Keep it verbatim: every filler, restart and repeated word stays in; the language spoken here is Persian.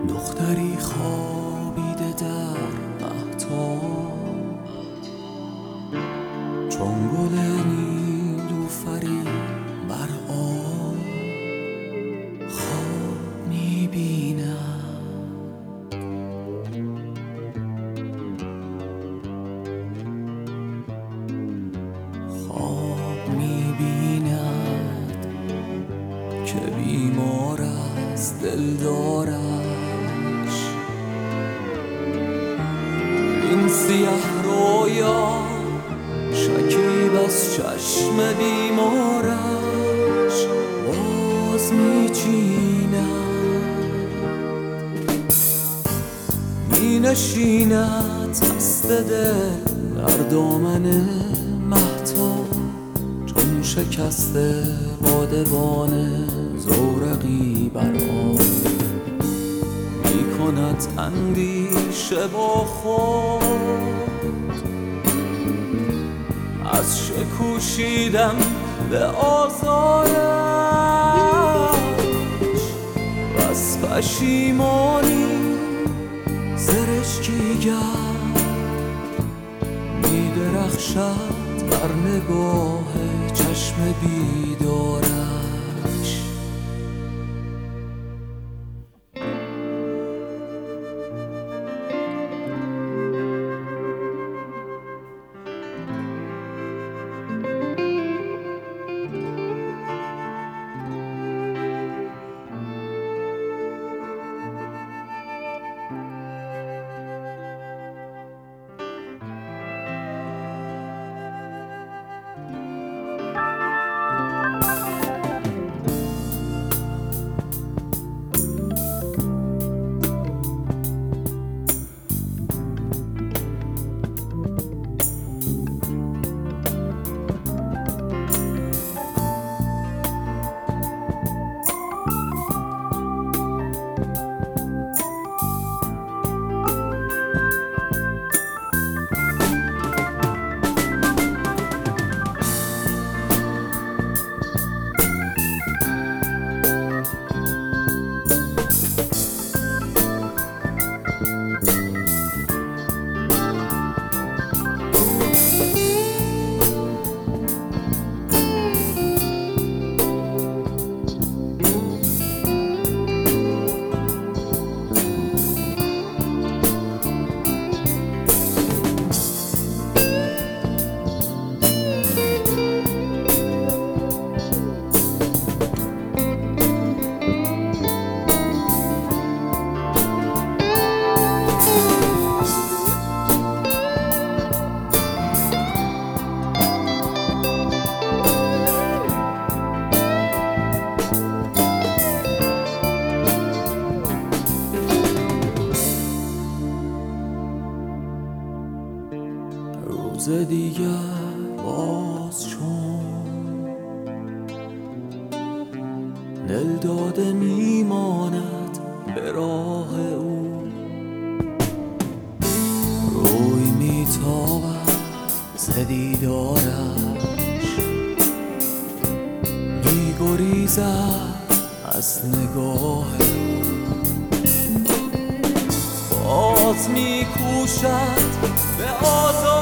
دختری خوابیده در مهتاب، چون گل نیلوفری بر آب خواب می‌بیند. خواب می‌بیند که بیمار از دلدارش، این سیه رویا شکیب از چشم بیمارش باز میچیند، مینشیند دست دل در دامن مهتاب، چون شکسته بادبان زورقی بر آب، میکند اندیشه با خود از شکوشیدم به آزارش، و از پشیمانی زرشکی گرد میدرخشد بر نگاه چشم بیدارش. روز دیگر باز چون دل داده میماند به راه او، روی میتابد ز دیدارش، میگریزد از نگاه او، باز میکوشد به آزار